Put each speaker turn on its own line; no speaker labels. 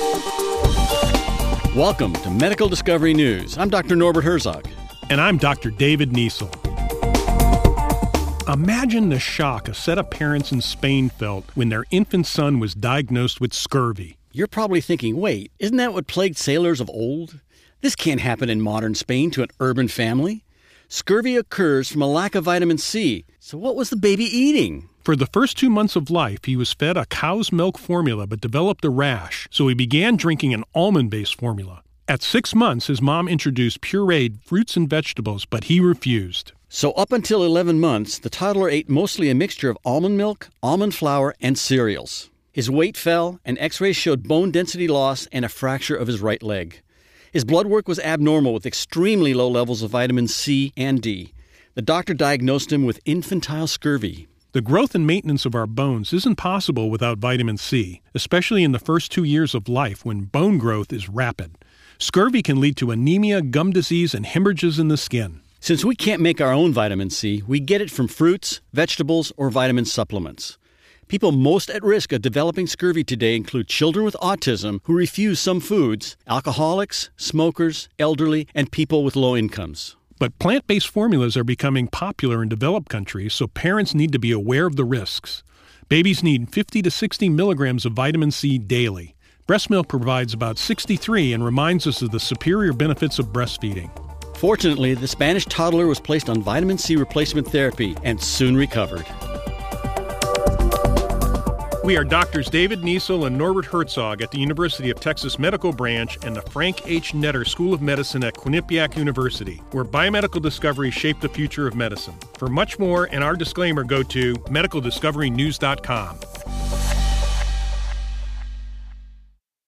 Welcome to Medical Discovery News. I'm Dr. Norbert Herzog.
And I'm Dr. David Niesel. Imagine the shock a set of parents in Spain felt when their infant son was diagnosed with scurvy.
You're probably thinking, wait, isn't that what plagued sailors of old? This can't happen in modern Spain to an urban family. Scurvy occurs from a lack of vitamin C. So what was the baby eating?
For the first 2 months of life, he was fed a cow's milk formula but developed a rash, so he began drinking an almond-based formula. At 6 months, his mom introduced pureed fruits and vegetables, but he refused.
So up until 11 months, the toddler ate mostly a mixture of almond milk, almond flour, and cereals. His weight fell, and x-rays showed bone density loss and a fracture of his right leg. His blood work was abnormal with extremely low levels of vitamin C and D. The doctor diagnosed him with infantile scurvy.
The growth and maintenance of our bones isn't possible without vitamin C, especially in the first 2 years of life when bone growth is rapid. Scurvy can lead to anemia, gum disease, and hemorrhages in the skin.
Since we can't make our own vitamin C, we get it from fruits, vegetables, or vitamin supplements. People most at risk of developing scurvy today include children with autism who refuse some foods, alcoholics, smokers, elderly, and people with low incomes.
But plant-based formulas are becoming popular in developed countries, so parents need to be aware of the risks. Babies need 50 to 60 milligrams of vitamin C daily. Breast milk provides about 63 and reminds us of the superior benefits of breastfeeding.
Fortunately, the Spanish toddler was placed on vitamin C replacement therapy and soon recovered.
We are Doctors David Niesel and Norbert Herzog at the University of Texas Medical Branch and the Frank H. Netter School of Medicine at Quinnipiac University, where biomedical discoveries shape the future of medicine. For much more and our disclaimer, go to medicaldiscoverynews.com.